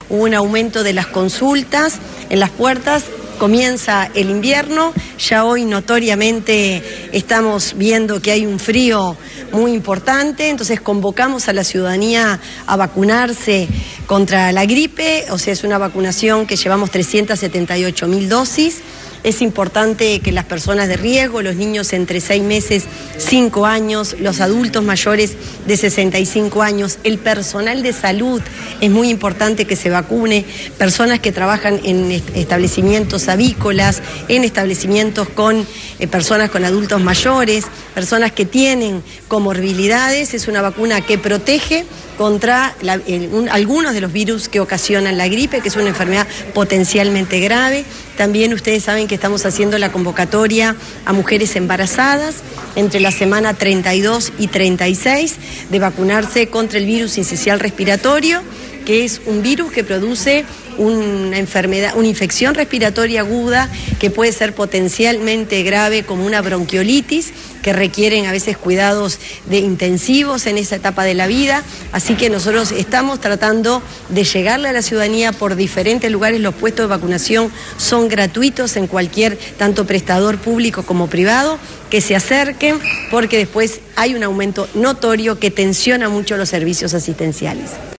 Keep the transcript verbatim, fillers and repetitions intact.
hubo un aumento de las consultas en las puertas. Comienza el invierno, ya hoy notoriamente estamos viendo que hay un frío muy importante, entonces convocamos a la ciudadanía a vacunarse contra la gripe, o sea, es una vacunación que llevamos trescientas setenta y ocho mil dosis. Es importante que las personas de riesgo, los niños entre seis meses, cinco años, los adultos mayores de sesenta y cinco años, el personal de salud, es muy importante que se vacune, personas que trabajan en establecimientos avícolas, en establecimientos con eh, personas con adultos mayores, personas que tienen comorbilidades. Es una vacuna que protege contra la, el, un, algunos de los virus que ocasionan la gripe, que es una enfermedad potencialmente grave. También ustedes saben que estamos haciendo la convocatoria a mujeres embarazadas entre la semana treinta y dos y treinta y seis de vacunarse contra el virus sincicial respiratorio, que es un virus que produce una enfermedad, una infección respiratoria aguda que puede ser potencialmente grave, como una bronquiolitis, que requieren a veces cuidados de intensivos en esa etapa de la vida. Así que nosotros estamos tratando de llegarle a la ciudadanía por diferentes lugares. Los puestos de vacunación son gratuitos en cualquier, tanto prestador público como privado, que se acerquen, porque después hay un aumento notorio que tensiona mucho los servicios asistenciales.